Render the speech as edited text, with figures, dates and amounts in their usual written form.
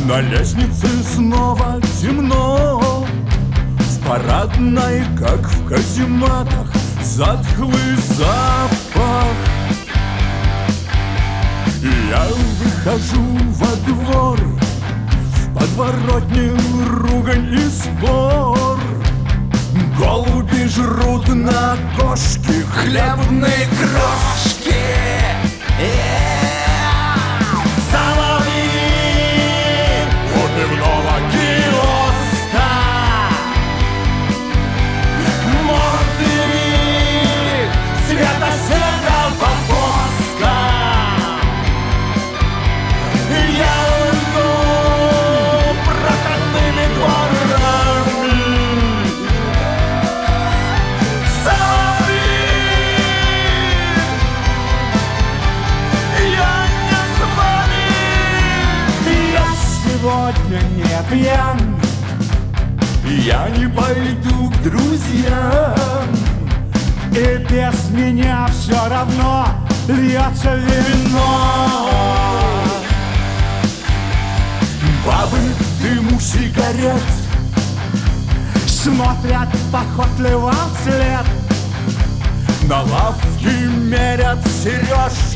На лестнице снова темно, в парадной, как в казематах, затхлый запах. Я выхожу во двор, в подворотне ругань и спор. Голуби жрут на кошки хлебные крошки. Соловьи у пивного киоска, морды их цвета серого воска. Я иду проходными дворами. Соловьи, я не с вами. Я сегодня не пьян, я не пойду к друзьям, и без меня все равно льется вино. Бабы в дыму сигарет смотрят похотливо вслед. На лавке мерят сереж